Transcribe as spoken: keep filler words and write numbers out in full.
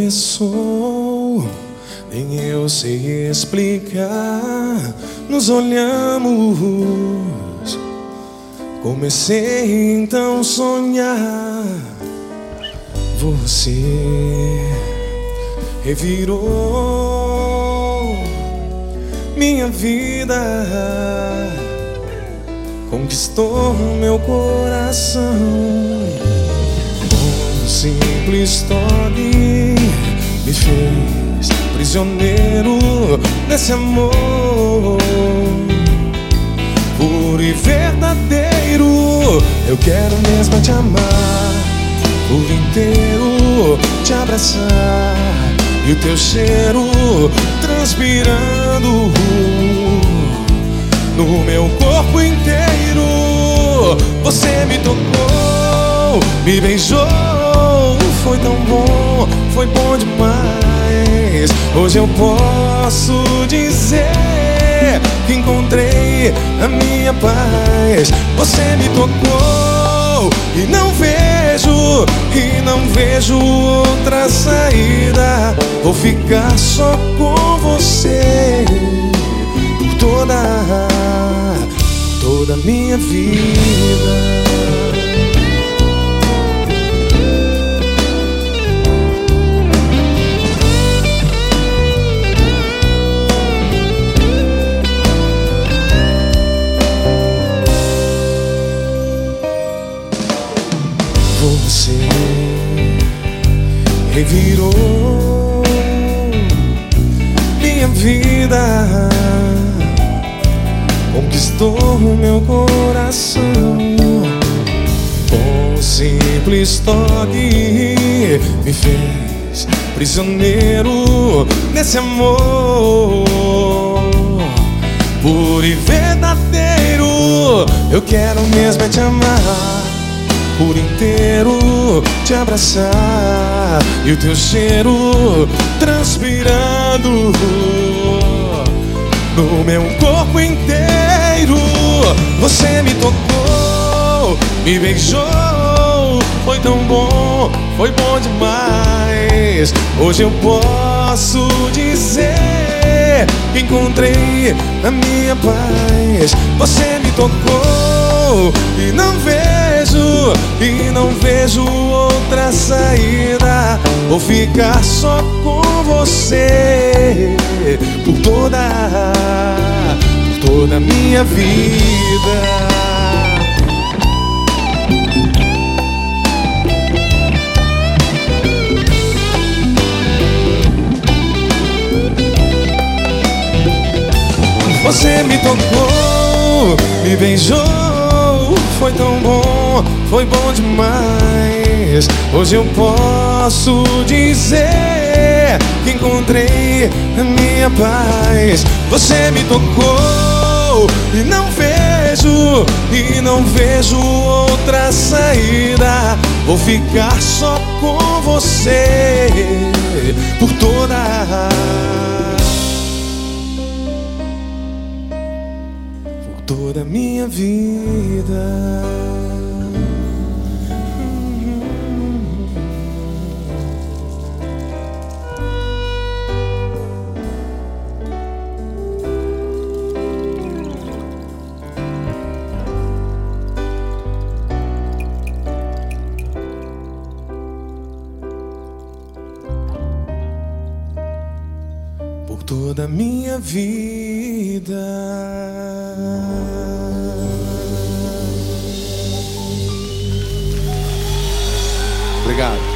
começou, nem eu sei explicar. Nos olhamos, comecei então a sonhar. Você revirou minha vida, conquistou meu coração. Um simples toque me fez prisioneiro desse amor puro e verdadeiro. Eu quero mesmo te amar por inteiro, te abraçar e o teu cheiro transpirando no meu corpo inteiro. Você me tocou, me beijou, foi tão bom, foi bom demais. Hoje eu posso dizer que encontrei a minha paz. Você me tocou e não vejo, e não vejo outra saída. Vou ficar só com você por toda, toda a minha vida. Você revirou minha vida, conquistou o meu coração. Com um simples toque me fez prisioneiro desse amor puro e verdadeiro. Eu quero mesmo é te amar por inteiro, te abraçar e o teu cheiro transpirando no meu corpo inteiro. Você me tocou, me beijou, foi tão bom, foi bom demais. Hoje eu posso dizer que encontrei a minha paz. Você me tocou e não vejo, e não vejo outra saída. Vou ficar só com você por toda, por toda a minha vida. Você me tocou, me beijou, foi tão bom, foi bom demais. Hoje eu posso dizer que encontrei a minha paz. Você me tocou e não vejo, e não vejo outra saída. Vou ficar só com você por toda, toda a minha vida. Por toda a minha vida. Obrigado.